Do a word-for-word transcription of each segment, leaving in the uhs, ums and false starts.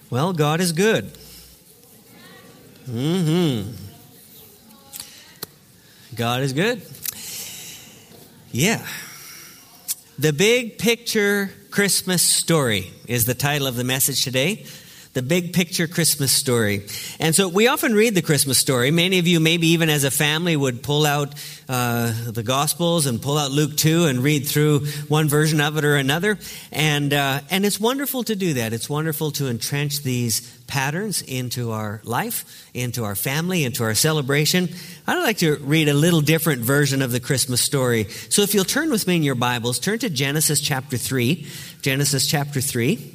Well, God is good. Mm-hmm. God is good. Yeah. The Big Picture Christmas Story is the title of the message today. The Big Picture Christmas Story. And so we often read the Christmas story. Many of you, maybe even as a family, would pull out uh, the Gospels and pull out Luke two and read through one version of it or another. And uh, and it's wonderful to do that. It's wonderful to entrench these patterns into our life, into our family, into our celebration. I'd like to read a little different version of the Christmas story. So if you'll turn with me in your Bibles, turn to Genesis chapter three. Genesis chapter three.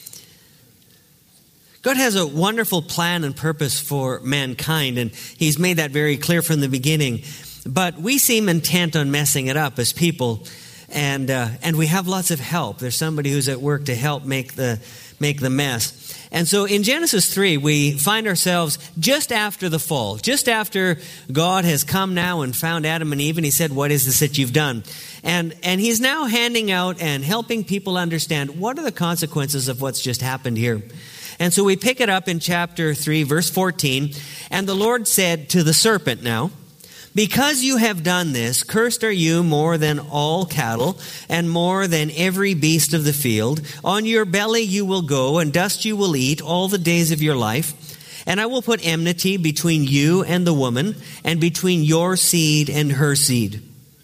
God has a wonderful plan and purpose for mankind, and He's made that very clear from the beginning. But we seem intent on messing it up as people, and uh, and we have lots of help. There's somebody who's at work to help make the make the mess. And so in Genesis three, we find ourselves just after the fall, just after God has come now and found Adam and Eve, and He said, "What is this that you've done?" And and He's now handing out and helping people understand what are the consequences of what's just happened here. And so we pick it up in chapter three, verse fourteen. And the Lord said to the serpent now, "Because you have done this, cursed are you more than all cattle and more than every beast of the field. On your belly you will go, and dust you will eat all the days of your life. And I will put enmity between you and the woman, and between your seed and her seed.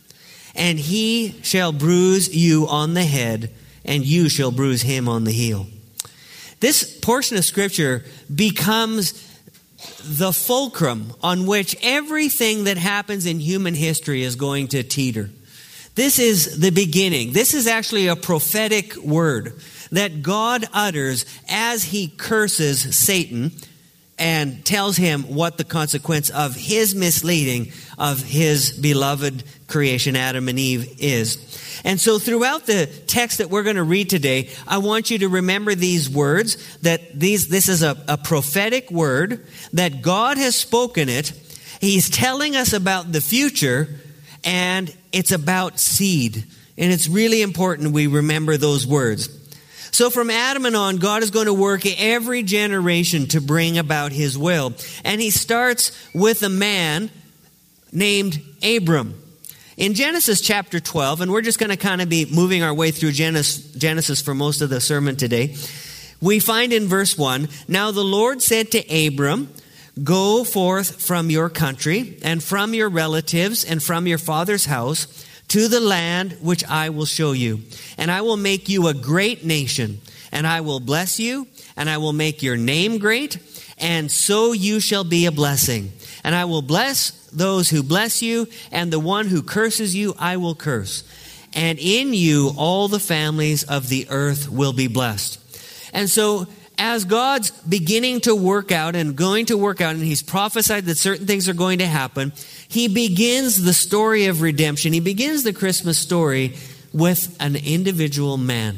And he shall bruise you on the head, and you shall bruise him on the heel." This portion of Scripture becomes the fulcrum on which everything that happens in human history is going to teeter. This is the beginning. This is actually a prophetic word that God utters as He curses Satan and tells him what the consequence of his misleading of his beloved creation, Adam and Eve, is. And so throughout the text that we're going to read today, I want you to remember these words, that these this is a, a prophetic word, that God has spoken it. He's telling us about the future, and it's about seed. And it's really important we remember those words. So from Adam and on, God is going to work every generation to bring about His will. And He starts with a man named Abram. In Genesis chapter twelve, and we're just going to kind of be moving our way through Genesis, Genesis for most of the sermon today, we find in verse one, "Now the Lord said to Abram, go forth from your country and from your relatives and from your father's house to the land which I will show you. And I will make you a great nation, and I will bless you, and I will make your name great, and so you shall be a blessing. And I will bless those who bless you, and the one who curses you I will curse. And in you all the families of the earth will be blessed." And so as God's beginning to work out and going to work out, and He's prophesied that certain things are going to happen, He begins the story of redemption. He begins the Christmas story with an individual man.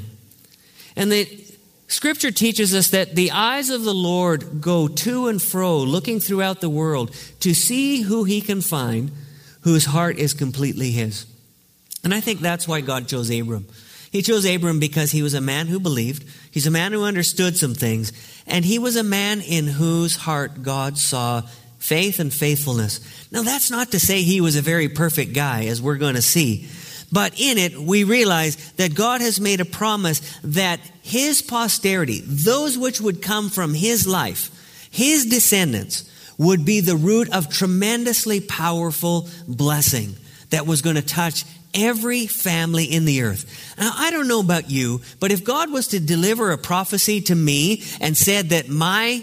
And the Scripture teaches us that the eyes of the Lord go to and fro, looking throughout the world to see who He can find, whose heart is completely His. And I think that's why God chose Abram. He chose Abram because he was a man who believed. He's a man who understood some things. And he was a man in whose heart God saw faith and faithfulness. Now, that's not to say he was a very perfect guy, as we're going to see. But in it, we realize that God has made a promise that his posterity, those which would come from his life, his descendants, would be the root of tremendously powerful blessing that was going to touch every family in the earth. Now, I don't know about you, but if God was to deliver a prophecy to me and said that my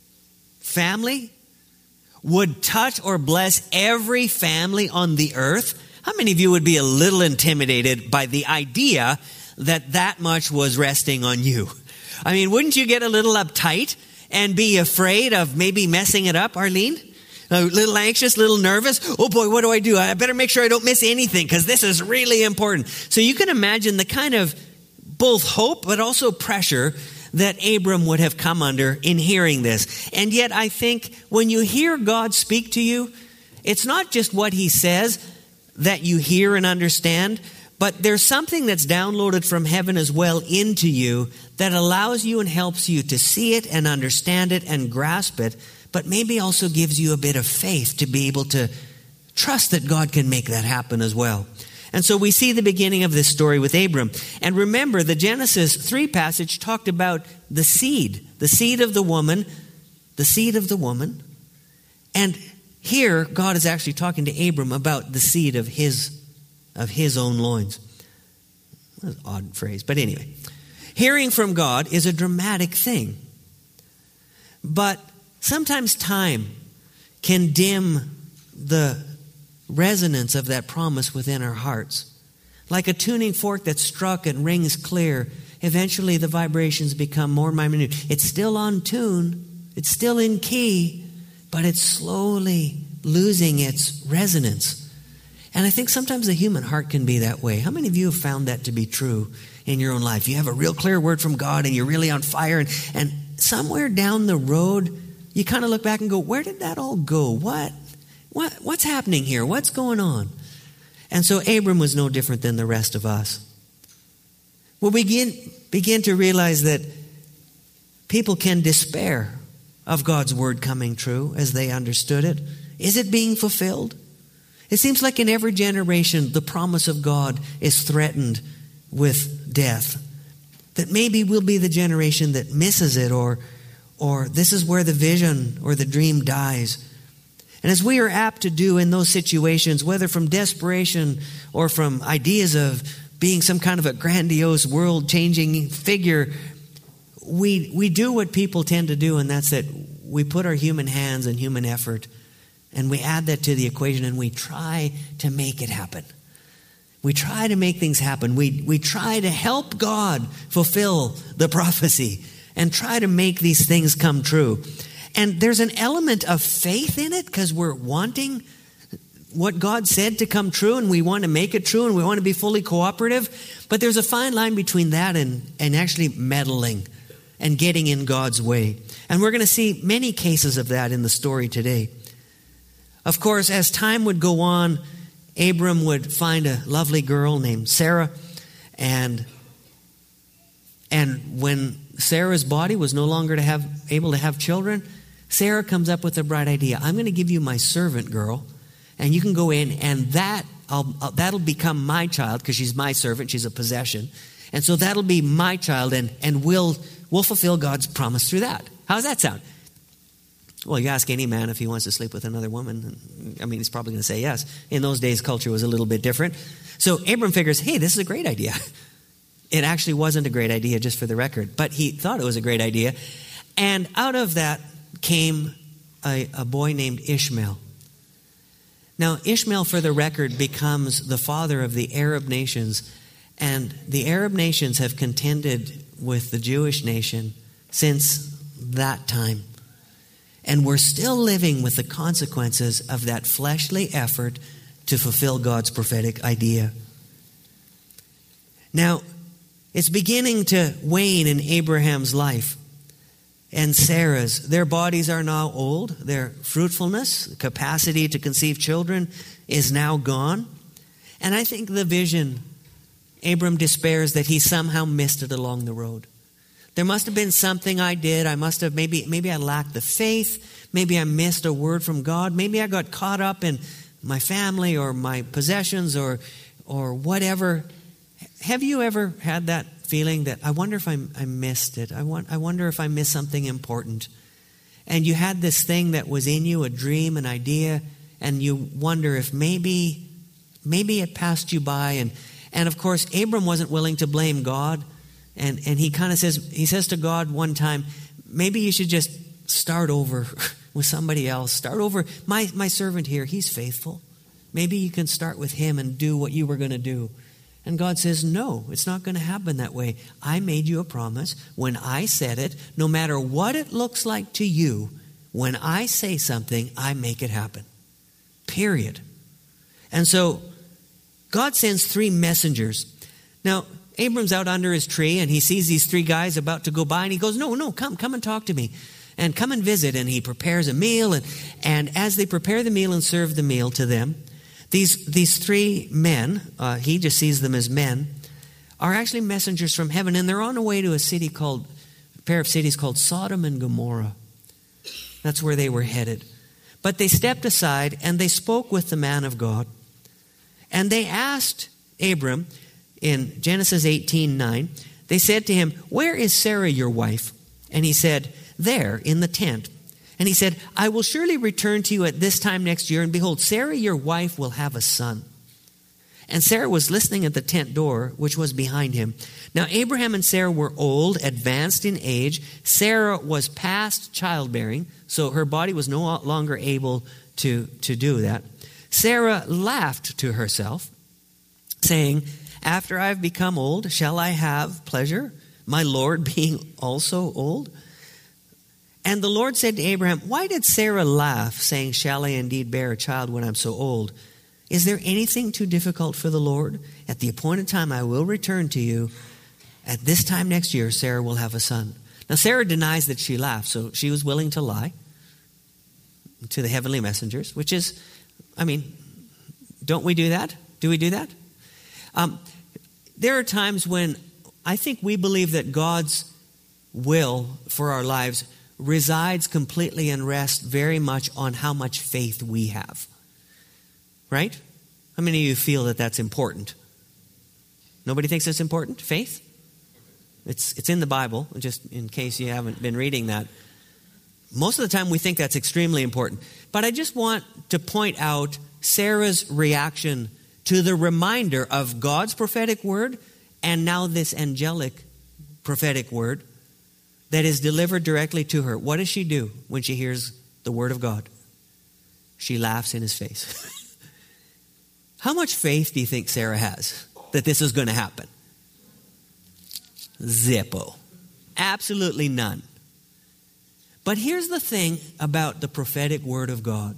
family would touch or bless every family on the earth, how many of you would be a little intimidated by the idea that that much was resting on you? I mean, wouldn't you get a little uptight and be afraid of maybe messing it up, Arlene? A little anxious, a little nervous. Oh boy, what do I do? I better make sure I don't miss anything because this is really important. So you can imagine the kind of both hope but also pressure that Abram would have come under in hearing this. And yet I think when you hear God speak to you, it's not just what he says that you hear and understand, But there's something that's downloaded from heaven as well into you that allows you and helps you to see it and understand it and grasp it, but maybe also gives you a bit of faith to be able to trust that God can make that happen as well. And so we see the beginning of this story with Abram. And remember, the Genesis three passage talked about the seed, the seed of the woman, the seed of the woman. And here, God is actually talking to Abram about the seed of his of his own loins. That's an odd phrase, but anyway. Hearing from God is a dramatic thing. But sometimes time can dim the resonance of that promise within our hearts. Like a tuning fork that's struck and rings clear, eventually the vibrations become more and more minute. It's still on tune, it's still in key, but it's slowly losing its resonance. And I think sometimes the human heart can be that way. How many of you have found that to be true in your own life? You have a real clear word from God and you're really on fire, and, and somewhere down the road, you kind of look back and go, where did that all go? What? What? What's happening here? What's going on? And so Abram was no different than the rest of us. We'll begin, begin to realize that people can despair of God's word coming true as they understood it. Is it being fulfilled? It seems like in every generation, the promise of God is threatened with death. That maybe we'll be the generation that misses it, or, or this is where the vision or the dream dies. And as we are apt to do in those situations, whether from desperation or from ideas of being some kind of a grandiose, world-changing figure, we, we do what people tend to do, and that's that we put our human hands and human effort, and we add that to the equation, and we try to make it happen. We try to make things happen. We, we try to help God fulfill the prophecy and try to make these things come true. And there's an element of faith in it because we're wanting what God said to come true, and we want to make it true, and we want to be fully cooperative. But there's a fine line between that and, and actually meddling and getting in God's way. And we're going to see many cases of that in the story today. Of course, as time would go on, Abram would find a lovely girl named Sarah. And, and when Sarah's body was no longer to have, able to have children, Sarah comes up with a bright idea. I'm going to give you my servant girl, and you can go in, and that I'll, I'll, that'll become my child because she's my servant. She's a possession. And so that'll be my child, and, and we'll, we'll fulfill God's promise through that. How does that sound? Well, you ask any man if he wants to sleep with another woman. I mean, he's probably going to say yes. In those days, culture was a little bit different. So Abram figures, hey, this is a great idea. It actually wasn't a great idea, just for the record, but he thought it was a great idea. And out of that came a, a boy named Ishmael. Now, Ishmael, for the record, becomes the father of the Arab nations. And the Arab nations have contended with the Jewish nation since that time. And we're still living with the consequences of that fleshly effort to fulfill God's prophetic idea. Now, it's beginning to wane in Abraham's life and Sarah's. Their bodies are now old. Their fruitfulness, capacity to conceive children is now gone. And I think the vision, Abram despairs that he somehow missed it along the road. There must have been something I did. I must have, maybe, maybe I lacked the faith. Maybe I missed a word from God. Maybe I got caught up in my family or my possessions or, or whatever. Have you ever had that feeling that I wonder if I, I missed it? I, want, I wonder if I missed something important. And you had this thing that was in you, a dream, an idea, and you wonder if maybe, maybe it passed you by. And, and of course, Abram wasn't willing to blame God. And and he kind of says, he says to God one time, maybe you should just start over with somebody else. Start over. My, my servant here, he's faithful. Maybe you can start with him and do what you were going to do. And God says, no, it's not going to happen that way. I made you a promise. When I said it, no matter what it looks like to you, when I say something, I make it happen. Period. And so God sends three messengers. Now, Abram's out under his tree and he sees these three guys about to go by, and he goes, no, no, come, come and talk to me and come and visit. And he prepares a meal. And, and as they prepare the meal and serve the meal to them, These, these three men, uh, he just sees them as men, are actually messengers from heaven, and they're on the way to a city called, a pair of cities called Sodom and Gomorrah. That's where they were headed. But they stepped aside and they spoke with the man of God. And they asked Abram in Genesis eighteen nine, they said to him, "Where is Sarah your wife?" And he said, "There in the tent." And he said, "I will surely return to you at this time next year, and behold, Sarah your wife will have a son." And Sarah was listening at the tent door, which was behind him. Now Abraham and Sarah were old, advanced in age. Sarah was past childbearing, so her body was no longer able to, to do that. Sarah laughed to herself, saying, "After I've become old, shall I have pleasure, my Lord being also old?" And the Lord said to Abraham, "Why did Sarah laugh, saying, 'Shall I indeed bear a child when I'm so old?' Is there anything too difficult for the Lord? At the appointed time I will return to you. At this time next year, Sarah will have a son." Now Sarah denies that she laughed, so she was willing to lie to the heavenly messengers, which is, I mean, don't we do that? Do we do that? Um, there are times when I think we believe that God's will for our lives resides completely and rests very much on how much faith we have. Right? How many of you feel that that's important? Nobody thinks it's important? Faith? It's it's in the Bible, just in case you haven't been reading that. Most of the time we think that's extremely important. But I just want to point out Sarah's reaction to the reminder of God's prophetic word and now this angelic prophetic word that is delivered directly to her. What does she do when she hears the word of God? She laughs in his face. How much faith do you think Sarah has that this is going to happen? Zippo. Absolutely none. But here's the thing about the prophetic word of God.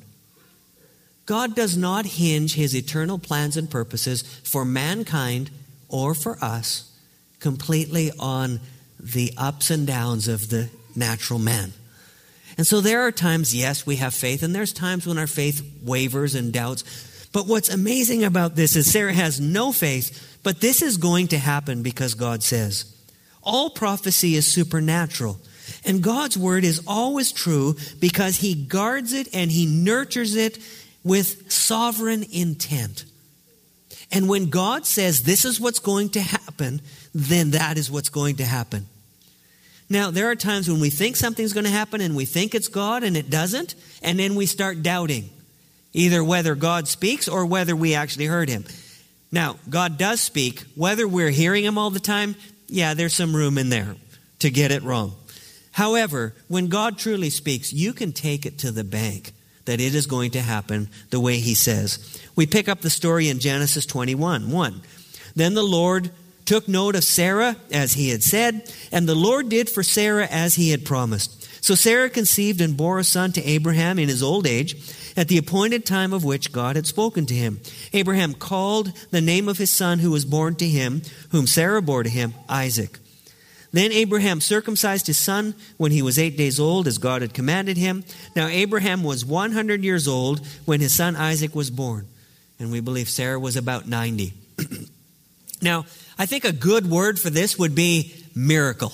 God does not hinge his eternal plans and purposes for mankind or for us completely on the ups and downs of the natural man. And so there are times, yes, we have faith, and there's times when our faith wavers and doubts. But what's amazing about this is Sarah has no faith, but this is going to happen because God says. All prophecy is supernatural, and God's word is always true because he guards it and he nurtures it with sovereign intent. And when God says this is what's going to happen, then that is what's going to happen. Now, there are times when we think something's going to happen and we think it's God and it doesn't, and then we start doubting either whether God speaks or whether we actually heard him. Now, God does speak. Whether we're hearing him all the time, yeah, there's some room in there to get it wrong. However, when God truly speaks, you can take it to the bank that it is going to happen the way he says. We pick up the story in Genesis twenty-one, one. Then the Lord took note of Sarah as he had said, and the Lord did for Sarah as he had promised. So Sarah conceived and bore a son to Abraham in his old age, at the appointed time of which God had spoken to him. Abraham called the name of his son who was born to him, whom Sarah bore to him, Isaac. Then Abraham circumcised his son when he was eight days old, as God had commanded him. Now Abraham was one hundred years old when his son Isaac was born. And we believe Sarah was about ninety. Now, I think a good word for this would be miracle.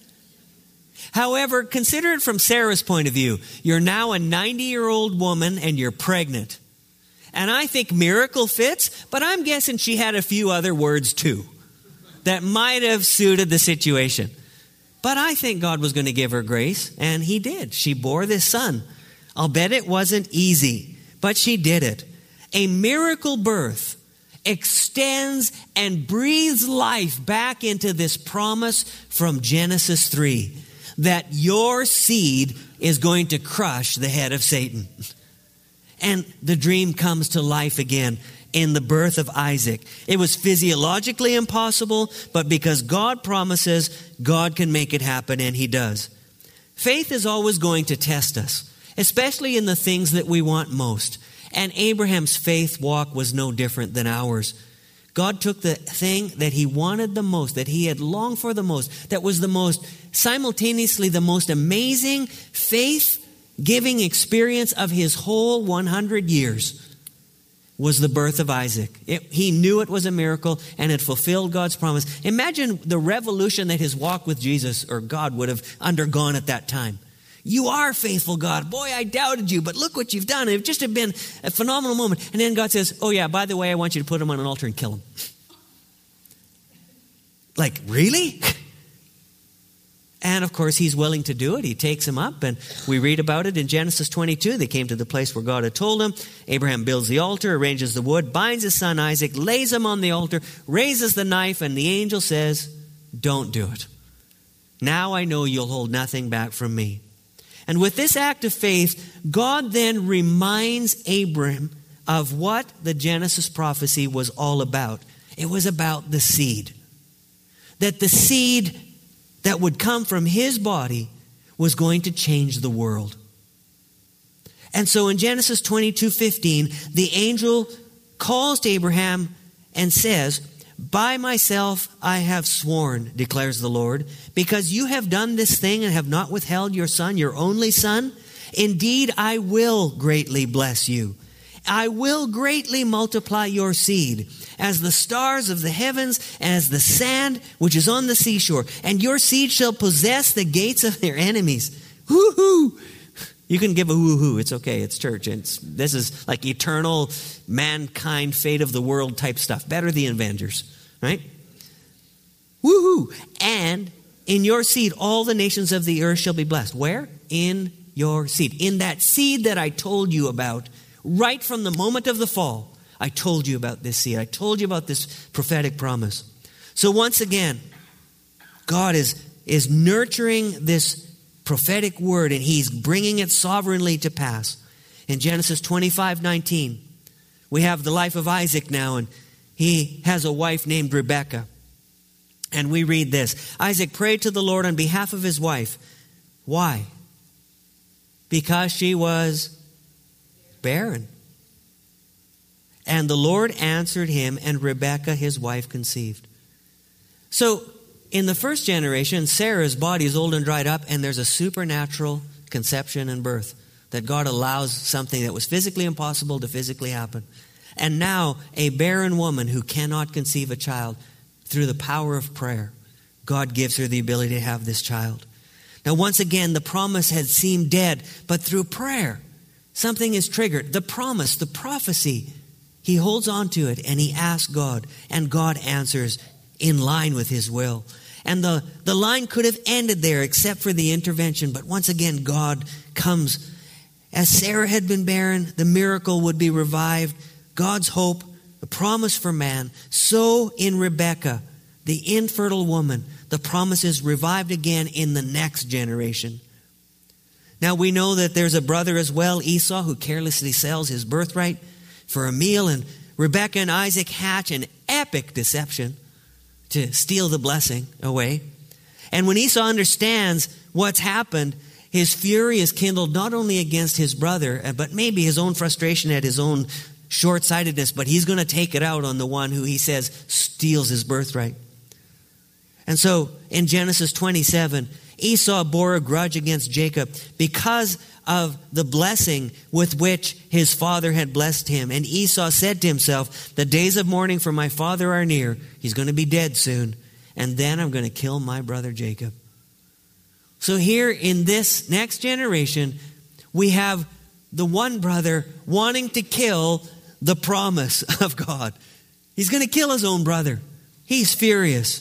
However, consider it from Sarah's point of view. You're now a ninety-year-old woman and you're pregnant. And I think miracle fits, but I'm guessing she had a few other words too that might have suited the situation. But I think God was going to give her grace, and he did. She bore this son. I'll bet it wasn't easy, but she did it. A miracle birth extends and breathes life back into this promise from Genesis three. That your seed is going to crush the head of Satan. And the dream comes to life again in the birth of Isaac. It was physiologically impossible, but because God promises, God can make it happen, and he does. Faith is always going to test us, especially in the things that we want most. And Abraham's faith walk was no different than ours. God took the thing that he wanted the most, that he had longed for the most, that was the most, simultaneously the most amazing faith-giving experience of his whole one hundred years. was the birth of Isaac. It, he knew it was a miracle and it fulfilled God's promise. Imagine the revolution that his walk with Jesus or God would have undergone at that time. You are faithful, God. Boy, I doubted you, but look what you've done. It just have been a phenomenal moment. And then God says, oh yeah, by the way, I want you to put him on an altar and kill him. Like, really? And of course, he's willing to do it. He takes him up, and we read about it in Genesis twenty-two. They came to the place where God had told him. Abraham builds the altar, arranges the wood, binds his son Isaac, lays him on the altar, raises the knife, and the angel says, don't do it. Now I know you'll hold nothing back from me. And with this act of faith, God then reminds Abraham of what the Genesis prophecy was all about. It was about the seed. That the seed that would come from his body was going to change the world. And so in Genesis twenty-two fifteen, the angel calls to Abraham and says, by myself I have sworn, declares the Lord, because you have done this thing and have not withheld your son, your only son. Indeed, I will greatly bless you. I will greatly multiply your seed as the stars of the heavens, as the sand which is on the seashore. And your seed shall possess the gates of their enemies. Woo-hoo! You can give a woo-hoo. It's okay. It's church. It's, this is like eternal mankind, fate of the world type stuff. Better the Avengers, right? Woo-hoo! And in your seed, all the nations of the earth shall be blessed. Where? In your seed. In that seed that I told you about right from the moment of the fall. I told you about this seed. I told you about this prophetic promise. So once again, God is, is nurturing this prophetic word, and he's bringing it sovereignly to pass. In Genesis twenty-five nineteen, we have the life of Isaac now, and he has a wife named Rebekah. And we read this. Isaac prayed to the Lord on behalf of his wife. Why? Because she was barren. And the Lord answered him, and Rebekah, his wife, conceived. So, in the first generation, Sarah's body is old and dried up, and there's a supernatural conception and birth. That God allows something that was physically impossible to physically happen. And now, a barren woman who cannot conceive a child, through the power of prayer, God gives her the ability to have this child. Now, once again, the promise had seemed dead, but through prayer, something is triggered. The promise, the prophecy, he holds on to it and he asks God, and God answers in line with his will. And the, the line could have ended there except for the intervention, but once again, God comes. As Sarah had been barren, the miracle would be revived. God's hope, the promise for man. So in Rebekah, the infertile woman, the promise is revived again in the next generation. Now we know that there's a brother as well, Esau, who carelessly sells his birthright for a meal, and Rebekah and Isaac hatch an epic deception to steal the blessing away. And when Esau understands what's happened, his fury is kindled not only against his brother, but maybe his own frustration at his own short-sightedness, but he's going to take it out on the one who he says steals his birthright. And so in Genesis twenty-seven, Esau bore a grudge against Jacob because of the blessing with which his father had blessed him. And Esau said to himself, the days of mourning for my father are near. He's going to be dead soon. And then I'm going to kill my brother Jacob. So here in this next generation, we have the one brother wanting to kill the promise of God. He's going to kill his own brother. He's furious.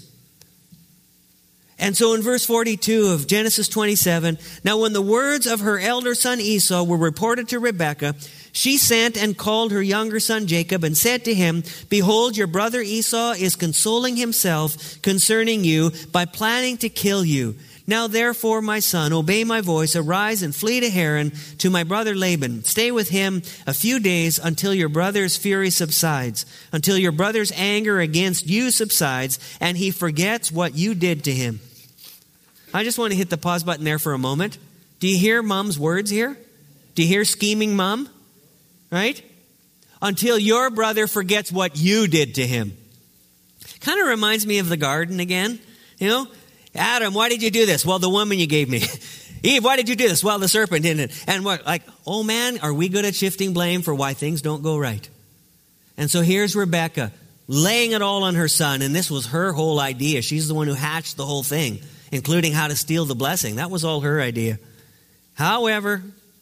And so in verse forty-two of Genesis twenty-seven, now when the words of her elder son Esau were reported to Rebekah, she sent and called her younger son Jacob and said to him, behold, your brother Esau is consoling himself concerning you by planning to kill you. Now therefore, my son, obey my voice, arise and flee to Haran to my brother Laban. Stay with him a few days until your brother's fury subsides, until your brother's anger against you subsides, and he forgets what you did to him. I just want to hit the pause button there for a moment. Do you hear mom's words here? Do you hear scheming mom? Right? Until your brother forgets what you did to him. Kind of reminds me of the garden again. You know, Adam, why did you do this? Well, the woman you gave me. Eve, why did you do this? Well, the serpent did it. And what, like, oh man, are we good at shifting blame for why things don't go right? And so here's Rebekah laying it all on her son, and this was her whole idea. She's the one who hatched the whole thing, including how to steal the blessing. That was all her idea. However,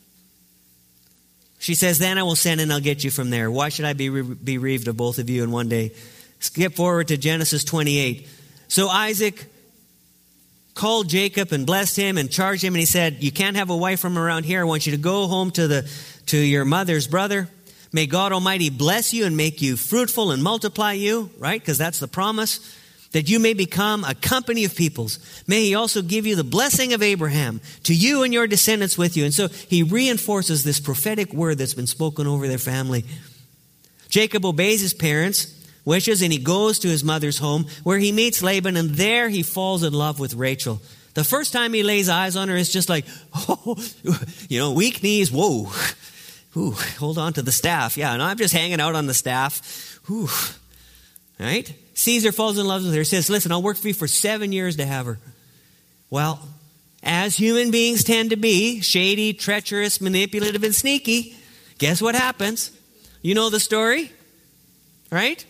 she says, then I will send and I'll get you from there. Why should I be bereaved of both of you in one day? Skip forward to Genesis twenty-eight. So Isaac called Jacob and blessed him and charged him, and he said, you can't have a wife from around here. I want you to go home to the to your mother's brother. May God Almighty bless you and make you fruitful and multiply you, right? Because that's the promise, that you may become a company of peoples. May he also give you the blessing of Abraham to you and your descendants with you. And so he reinforces this prophetic word that's been spoken over their family. Jacob obeys his parents' wishes, and he goes to his mother's home where he meets Laban, and there he falls in love with Rachel. The first time he lays eyes on her, it's just like, oh, you know, weak knees, whoa. Ooh, hold on to the staff. Yeah, and I'm just hanging out on the staff. Ooh, right? Caesar falls in love with her. Says, listen, I'll work for you for seven years to have her. Well, as human beings tend to be, shady, treacherous, manipulative, and sneaky, guess what happens? You know the story, right?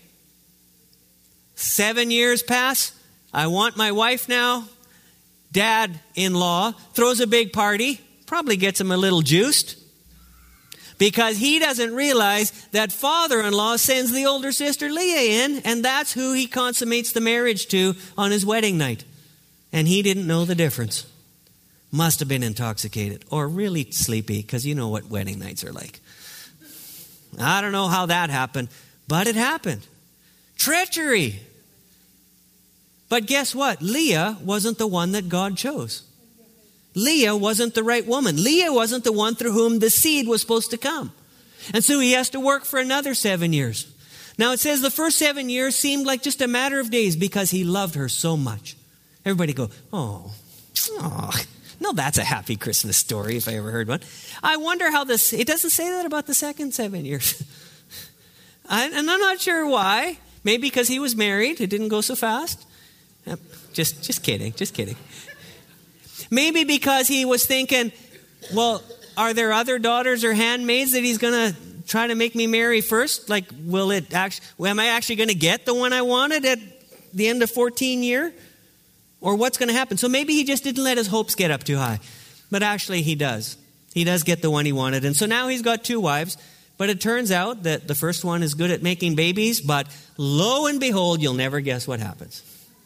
Seven years pass. I want my wife now. Dad-in-law throws a big party. Probably gets him a little juiced. Because he doesn't realize that father-in-law sends the older sister Leah in, and that's who he consummates the marriage to on his wedding night. And he didn't know the difference. Must have been intoxicated or really sleepy, because you know what wedding nights are like. I don't know how that happened, but it happened. Treachery. But guess what? Leah wasn't the one that God chose. Leah wasn't the right woman. Leah wasn't the one through whom the seed was supposed to come. And so he has to work for another seven years. Now it says the first seven years seemed like just a matter of days because he loved her so much. Everybody go, oh, oh. No, that's a happy Christmas story if I ever heard one. I wonder how this, it doesn't say that about the second seven years. I, and I'm not sure why. Maybe because he was married. It didn't go so fast. Just, just kidding, just kidding. Maybe because he was thinking, well, are there other daughters or handmaids that he's going to try to make me marry first? Like, will it actually, am I actually going to get the one I wanted at the end of fourteen year? Or what's going to happen? So maybe he just didn't let his hopes get up too high. But actually he does. He does get the one he wanted. And so now he's got two wives. But it turns out that the first one is good at making babies. But lo and behold, you'll never guess what happens.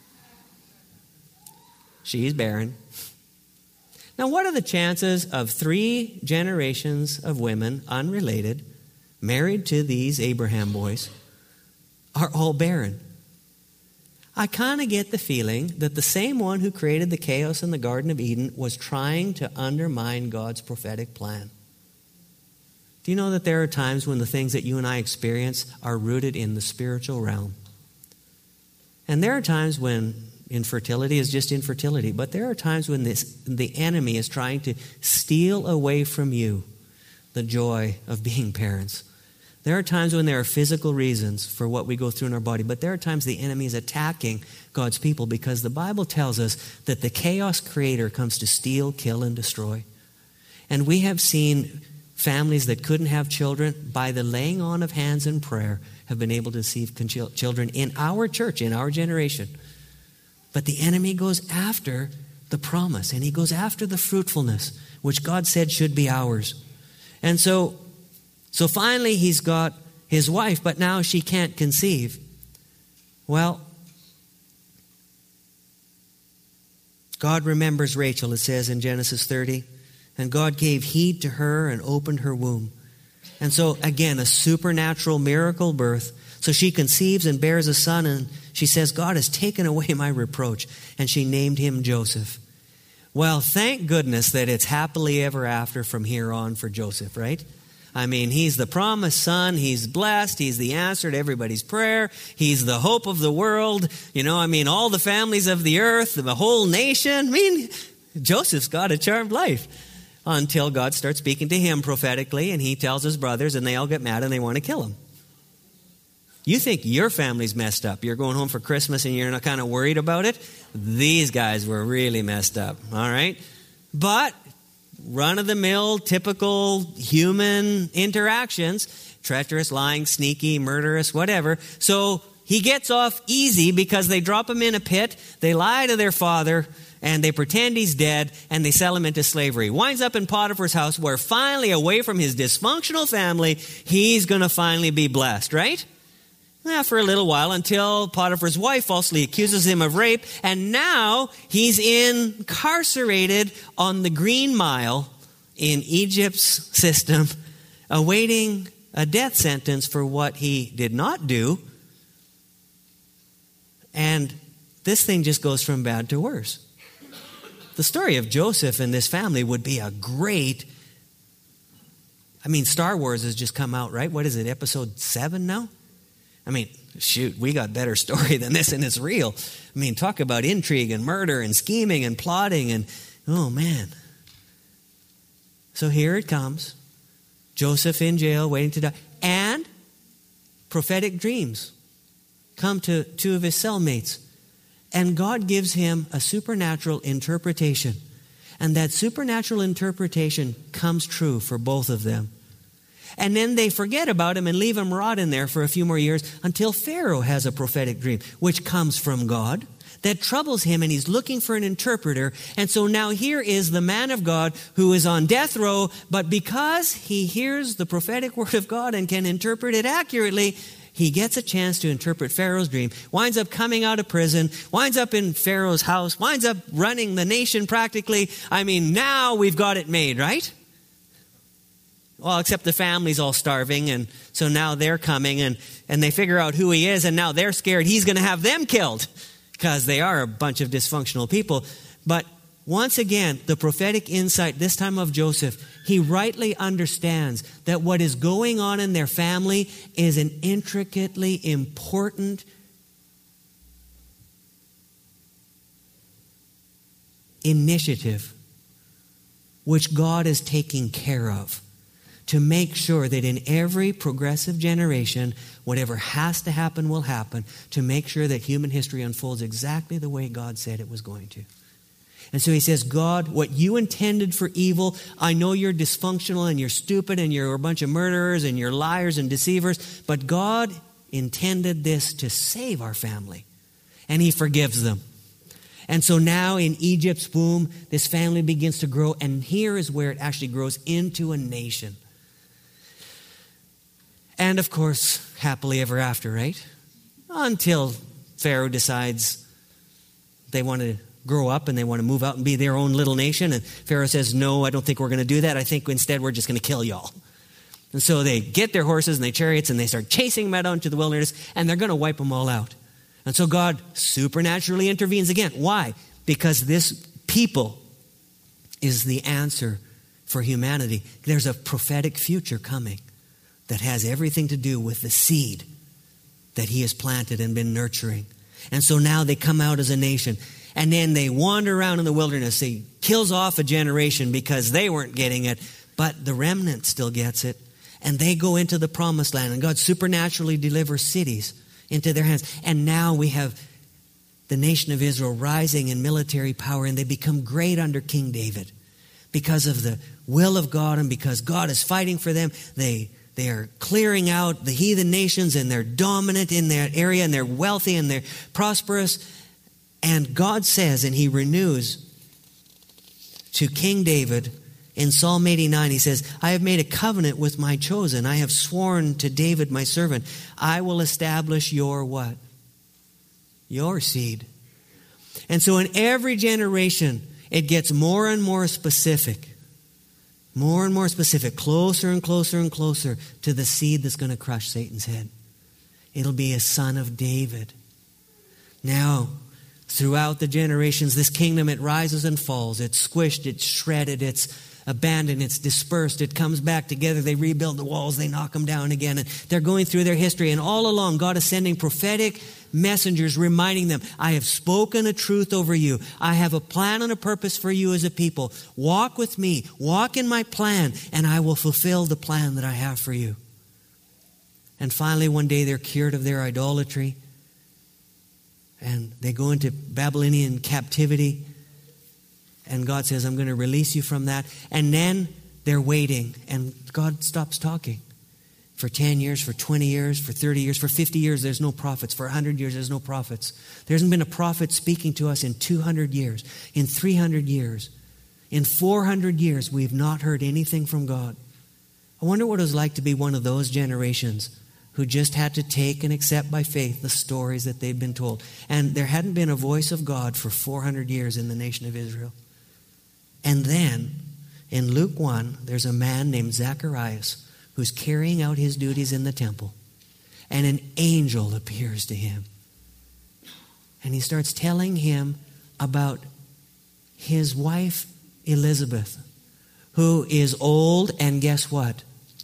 She's barren. Now, what are the chances of three generations of women, unrelated, married to these Abraham boys, are all barren? I kind of get the feeling that the same one who created the chaos in the Garden of Eden was trying to undermine God's prophetic plan. Do you know that there are times when the things that you and I experience are rooted in the spiritual realm? And there are times when infertility is just infertility. But there are times when this, the enemy is trying to steal away from you the joy of being parents. There are times when there are physical reasons for what we go through in our body. But there are times the enemy is attacking God's people because the Bible tells us that the chaos creator comes to steal, kill, and destroy. And we have seen families that couldn't have children, by the laying on of hands and prayer, have been able to receive children in our church, in our generation. But the enemy goes after the promise, and he goes after the fruitfulness, which God said should be ours. And so, so finally he's got his wife, but now she can't conceive. Well, God remembers Rachel, it says in Genesis thirty, and God gave heed to her and opened her womb. And so, again, a supernatural miracle birth. So she conceives and bears a son, and she says, God has taken away my reproach. And she named him Joseph. Well, thank goodness that it's happily ever after from here on for Joseph, right? I mean, he's the promised son. He's blessed. He's the answer to everybody's prayer. He's the hope of the world. You know, I mean, all the families of the earth, the whole nation. I mean, Joseph's got a charmed life until God starts speaking to him prophetically, and he tells his brothers, and they all get mad and they want to kill him. You think your family's messed up. You're going home for Christmas and you're not kind of worried about it. These guys were really messed up, all right? But run-of-the-mill, typical human interactions, treacherous, lying, sneaky, murderous, whatever. So he gets off easy because they drop him in a pit, they lie to their father, and they pretend he's dead, and they sell him into slavery. Winds up in Potiphar's house, where finally, away from his dysfunctional family, he's going to finally be blessed, right? Yeah, for a little while, until Potiphar's wife falsely accuses him of rape, and now he's incarcerated on the Green Mile in Egypt's system, awaiting a death sentence for what he did not do. And this thing just goes from bad to worse. The story of Joseph and this family would be a great, I mean, Star Wars has just come out, right? What is it, episode seven now? I mean, shoot, we got better story than this, and it's real. I mean, talk about intrigue and murder and scheming and plotting and, oh man. So here it comes. Joseph in jail, waiting to die. And prophetic dreams come to two of his cellmates. And God gives him a supernatural interpretation. And that supernatural interpretation comes true for both of them. And then they forget about him and leave him rot in there for a few more years until Pharaoh has a prophetic dream, which comes from God, that troubles him, and he's looking for an interpreter. And so now here is the man of God who is on death row, but because he hears the prophetic word of God and can interpret it accurately, he gets a chance to interpret Pharaoh's dream, winds up coming out of prison, winds up in Pharaoh's house, winds up running the nation practically. I mean, now we've got it made, right? Well, except the family's all starving, and so now they're coming, and, and they figure out who he is, and now they're scared he's going to have them killed because they are a bunch of dysfunctional people. But once again, the prophetic insight, this time of Joseph, he rightly understands that what is going on in their family is an intricately important initiative which God is taking care of, to make sure that in every progressive generation, whatever has to happen will happen, to make sure that human history unfolds exactly the way God said it was going to. And so he says, God, what you intended for evil, I know you're dysfunctional and you're stupid and you're a bunch of murderers and you're liars and deceivers, but God intended this to save our family. And he forgives them. And so now in Egypt's womb, this family begins to grow, and here is where it actually grows into a nation. And of course, happily ever after, right? Until Pharaoh decides they want to grow up and they want to move out and be their own little nation. And Pharaoh says, no, I don't think we're going to do that. I think instead we're just going to kill y'all. And so they get their horses and their chariots and they start chasing them out into the wilderness, and they're going to wipe them all out. And so God supernaturally intervenes again. Why? Because this people is the answer for humanity. There's a prophetic future coming that has everything to do with the seed that he has planted and been nurturing. And so now they come out as a nation. And then they wander around in the wilderness. He kills off a generation because they weren't getting it. But the remnant still gets it. And they go into the promised land. And God supernaturally delivers cities into their hands. And now we have the nation of Israel rising in military power. And they become great under King David. Because of the will of God and because God is fighting for them, they They are clearing out the heathen nations, and they're dominant in that area, and they're wealthy and they're prosperous. And God says, and he renews to King David in Psalm eighty-nine, he says, I have made a covenant with my chosen. I have sworn to David, my servant, I will establish your what? Your seed. And so in every generation, it gets more and more specific. More and more specific, closer and closer and closer to the seed that's going to crush Satan's head. It'll be a son of David. Now, throughout the generations, this kingdom, it rises and falls. It's squished, it's shredded, it's abandoned, it's dispersed. It comes back together. They rebuild the walls, they knock them down again. And they're going through their history. And all along, God is sending prophetic messengers reminding them, I have spoken a truth over you. I have a plan and a purpose for you as a people. Walk with me. Walk in my plan, and I will fulfill the plan that I have for you. And finally, one day, they're cured of their idolatry. And they go into Babylonian captivity. And God says, I'm going to release you from that. And then they're waiting. And God stops talking. For ten years, for twenty years, for thirty years, for fifty years, there's no prophets. For one hundred years, there's no prophets. There hasn't been a prophet speaking to us in two hundred years, in three hundred years. In four hundred years, we've not heard anything from God. I wonder what it was like to be one of those generations who just had to take and accept by faith the stories that they'd been told. And there hadn't been a voice of God for four hundred years in the nation of Israel. And then, in Luke one, there's a man named Zacharias who's carrying out his duties in the temple. And an angel appears to him. And he starts telling him about his wife, Elizabeth, who is old and guess what?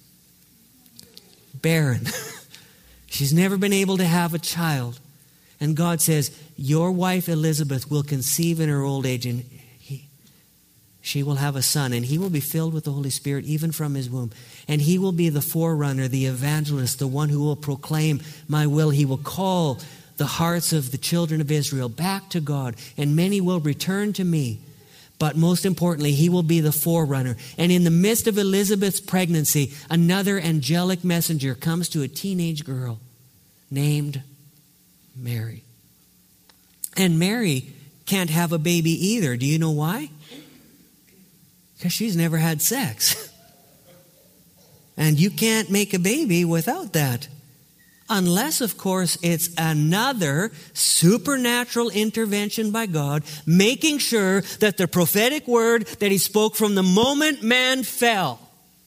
Barren. She's never been able to have a child. And God says, your wife Elizabeth will conceive in her old age and he, she will have a son, and he will be filled with the Holy Spirit even from his womb. And he will be the forerunner, the evangelist, the one who will proclaim my will. He will call the hearts of the children of Israel back to God, and many will return to me. But most importantly, he will be the forerunner. And in the midst of Elizabeth's pregnancy, another angelic messenger comes to a teenage girl named Mary. And Mary can't have a baby either. Do you know why? Because she's never had sex. And you can't make a baby without that. Unless, of course, it's another supernatural intervention by God, making sure that the prophetic word that he spoke from the moment man fell,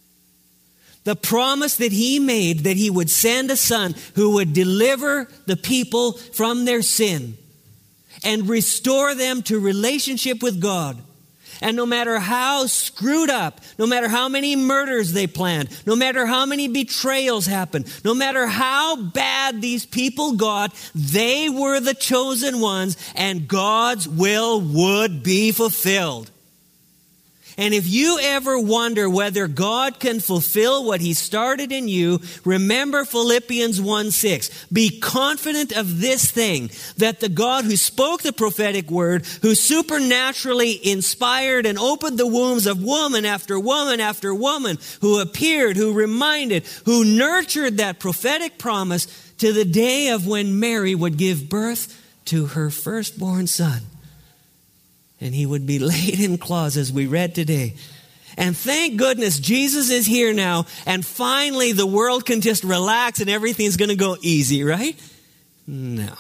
the promise that he made that he would send a son who would deliver the people from their sin and restore them to relationship with God. And no matter how screwed up, no matter how many murders they planned, no matter how many betrayals happened, no matter how bad these people got, they were the chosen ones, and God's will would be fulfilled. And if you ever wonder whether God can fulfill what he started in you, remember Philippians one six. Be confident of this thing, that the God who spoke the prophetic word, who supernaturally inspired and opened the wombs of woman after woman after woman, who appeared, who reminded, who nurtured that prophetic promise to the day of when Mary would give birth to her firstborn son. And he would be laid in claws, as we read today. And thank goodness Jesus is here now. And finally the world can just relax and everything's going to go easy, right? No.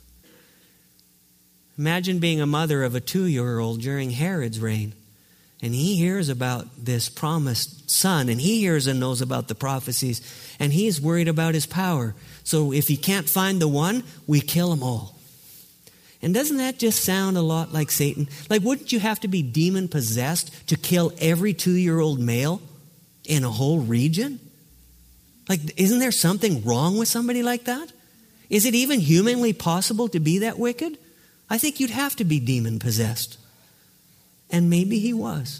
Imagine being a mother of a two-year-old during Herod's reign. And he hears about this promised son. And he hears and knows about the prophecies. And he's worried about his power. So if he can't find the one, we kill them all. And doesn't that just sound a lot like Satan? Like, wouldn't you have to be demon-possessed to kill every two-year-old male in a whole region? Like, isn't there something wrong with somebody like that? Is it even humanly possible to be that wicked? I think you'd have to be demon-possessed. And maybe he was.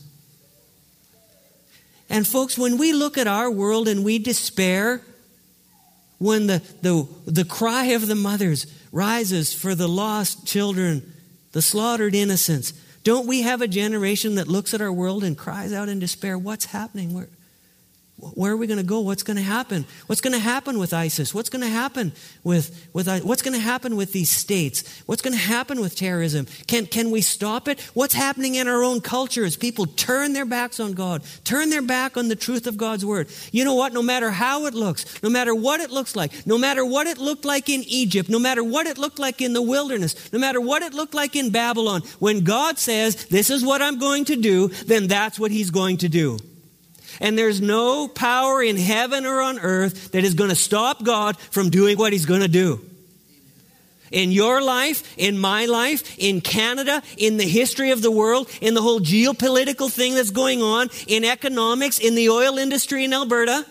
And folks, when we look at our world and we despair, when the, the, the cry of the mothers rises for the lost children, the slaughtered innocents, don't we have a generation that looks at our world and cries out in despair? What's happening? Where, where are we going to go? What's going to happen? What's going to happen with ISIS? What's going to happen with, with what's going to happen with these states? What's going to happen with terrorism? Can, can we stop it? What's happening in our own culture as people turn their backs on God, turn their back on the truth of God's word? You know what? No matter how it looks, no matter what it looks like, no matter what it looked like in Egypt, no matter what it looked like in the wilderness, no matter what it looked like in Babylon, when God says, this is what I'm going to do, then that's what he's going to do. And there's no power in heaven or on earth that is going to stop God from doing what he's going to do. In your life, in my life, in Canada, in the history of the world, in the whole geopolitical thing that's going on, in economics, in the oil industry in Alberta,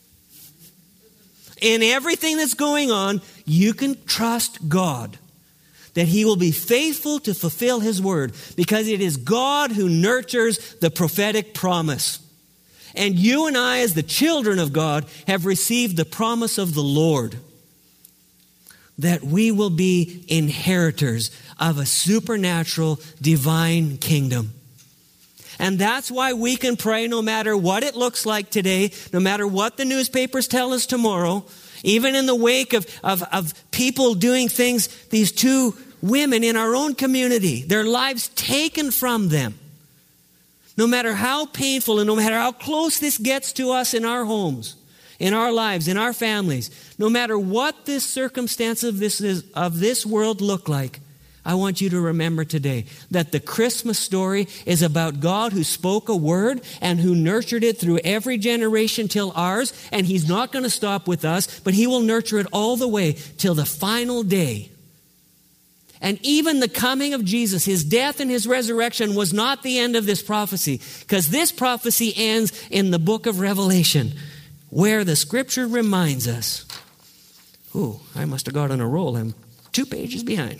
in everything that's going on, you can trust God that he will be faithful to fulfill his word, because it is God who nurtures the prophetic promise. And you and I, as the children of God, have received the promise of the Lord that we will be inheritors of a supernatural divine kingdom. And that's why we can pray no matter what it looks like today, no matter what the newspapers tell us tomorrow, even in the wake of, of, of people doing things, these two women in our own community, their lives taken from them. No matter how painful and no matter how close this gets to us in our homes, in our lives, in our families, no matter what this circumstance of this is, of this world look like, I want you to remember today that the Christmas story is about God who spoke a word and who nurtured it through every generation till ours. And He's not going to stop with us, but He will nurture it all the way till the final day. And even the coming of Jesus, His death and His resurrection was not the end of this prophecy, because this prophecy ends in the book of Revelation, where the scripture reminds us. Ooh, I must have got on a roll. I'm two pages behind.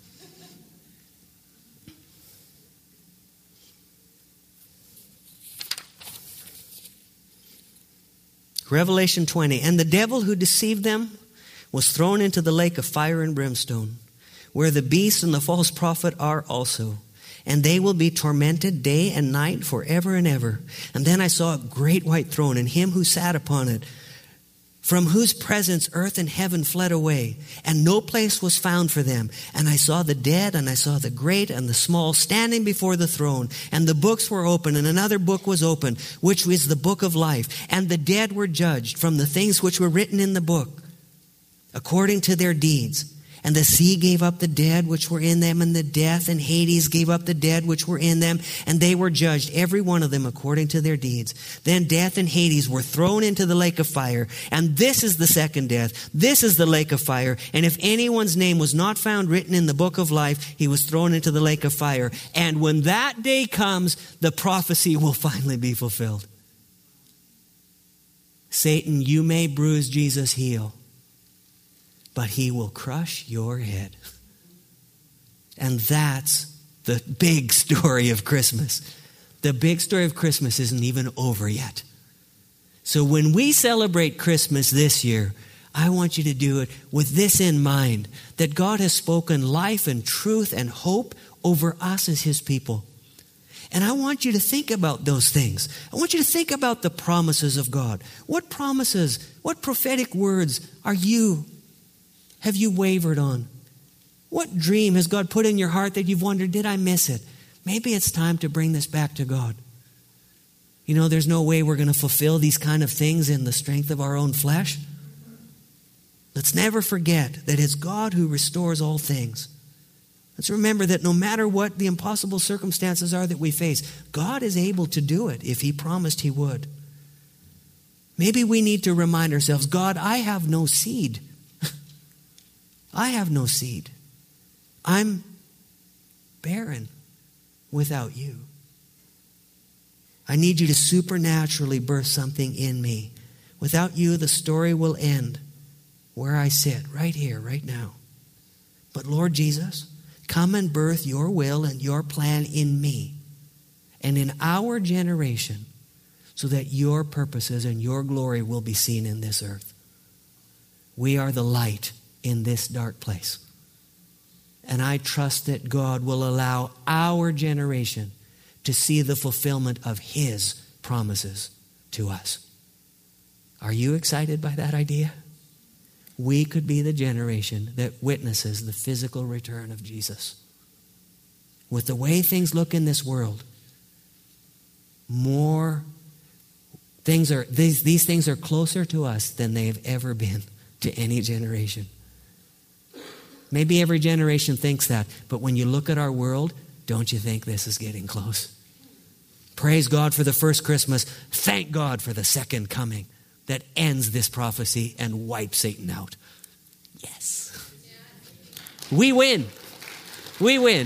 Revelation twenty, and the devil who deceived them was thrown into the lake of fire and brimstone, where the beast and the false prophet are also. And they will be tormented day and night forever and ever. And then I saw a great white throne, and Him who sat upon it, from whose presence earth and heaven fled away, and no place was found for them. And I saw the dead, and I saw the great and the small, standing before the throne. And the books were open, and another book was opened, which was the book of life. And the dead were judged from the things which were written in the book, according to their deeds. And the sea gave up the dead which were in them, and the death and Hades gave up the dead which were in them, and they were judged, every one of them, according to their deeds. Then death and Hades were thrown into the lake of fire. And this is the second death. This is the lake of fire. And if anyone's name was not found written in the book of life, he was thrown into the lake of fire. And when that day comes, the prophecy will finally be fulfilled. Satan, you may bruise Jesus' heel, but He will crush your head. And that's the big story of Christmas. The big story of Christmas isn't even over yet. So when we celebrate Christmas this year, I want you to do it with this in mind, that God has spoken life and truth and hope over us as His people. And I want you to think about those things. I want you to think about the promises of God. What promises, what prophetic words are you have you wavered on? What dream has God put in your heart that you've wondered, did I miss it? Maybe it's time to bring this back to God. You know, there's no way we're going to fulfill these kind of things in the strength of our own flesh. Let's never forget that it's God who restores all things. Let's remember that no matter what the impossible circumstances are that we face, God is able to do it if He promised He would. Maybe we need to remind ourselves, God, I have no seed. I have no seed. I'm barren without you. I need you to supernaturally birth something in me. Without you, the story will end where I sit, right here, right now. But Lord Jesus, come and birth your will and your plan in me and in our generation, so that your purposes and your glory will be seen in this earth. We are the light in this dark place. And I trust that God will allow our generation to see the fulfillment of His promises to us. Are you excited by that idea? We could be the generation that witnesses the physical return of Jesus. With the way things look in this world, more things are, these, these things are closer to us than they've ever been to any generation. Maybe every generation thinks that, but when you look at our world, don't you think this is getting close? Praise God for the first Christmas. Thank God for the second coming that ends this prophecy and wipes Satan out. Yes. We win. We win.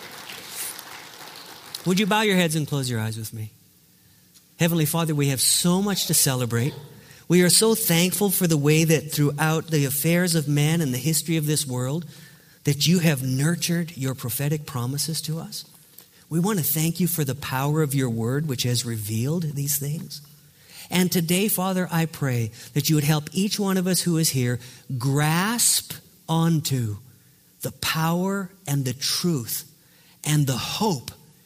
Would you bow your heads and close your eyes with me? Heavenly Father, we have so much to celebrate. We are so thankful for the way that throughout the affairs of men and the history of this world, that you have nurtured your prophetic promises to us. We want to thank you for the power of your word, which has revealed these things. And today, Father, I pray that you would help each one of us who is here grasp onto the power and the truth and the hope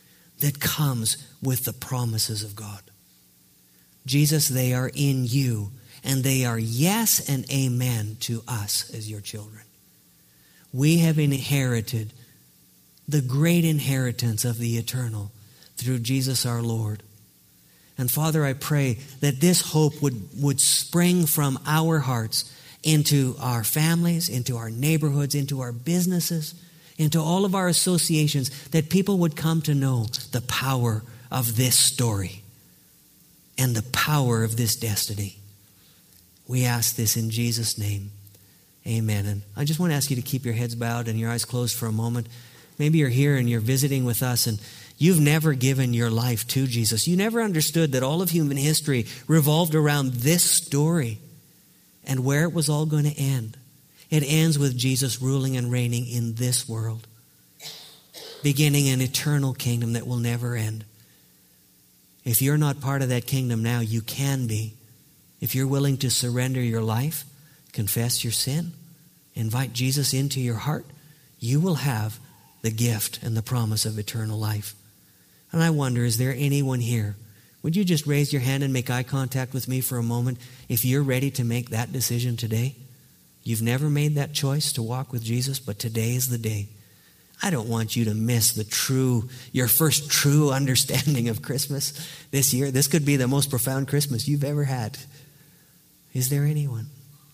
that comes with the promises of God. Jesus, they are in you, and they are yes and amen to us as your children. We have inherited the great inheritance of the eternal through Jesus our Lord. And Father, I pray that this hope would, would spring from our hearts into our families, into our neighborhoods, into our businesses, into all of our associations, that people would come to know the power of this story and the power of this destiny. We ask this in Jesus' name. Amen. And I just want to ask you to keep your heads bowed and your eyes closed for a moment. Maybe you're here and you're visiting with us and you've never given your life to Jesus. You never understood that all of human history revolved around this story and where it was all going to end. It ends with Jesus ruling and reigning in this world, beginning an eternal kingdom that will never end. If you're not part of that kingdom now, you can be. If you're willing to surrender your life, confess your sin, invite Jesus into your heart, you will have the gift and the promise of eternal life. And I wonder, is there anyone here? Would you just raise your hand and make eye contact with me for a moment if you're ready to make that decision today? You've never made that choice to walk with Jesus, but today is the day. I don't want you to miss the true, your first true understanding of Christmas this year. This could be the most profound Christmas you've ever had. Is there anyone?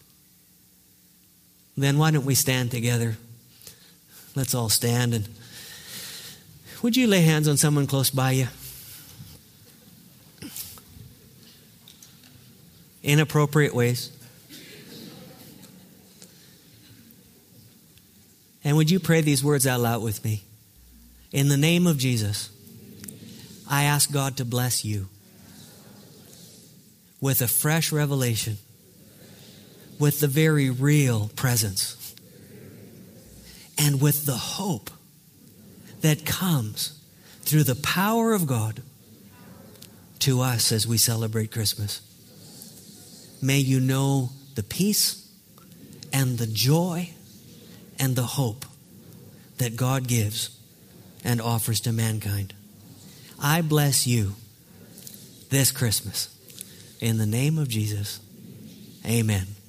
Then why don't we stand together? Let's all stand, and would you lay hands on someone close by you? Inappropriate ways. And would you pray these words out loud with me? In the name of Jesus, I ask God to bless you with a fresh revelation, with the very real presence, and with the hope that comes through the power of God to us as we celebrate Christmas. May you know the peace and the joy and the hope that God gives and offers to mankind. I bless you this Christmas. In the name of Jesus, amen.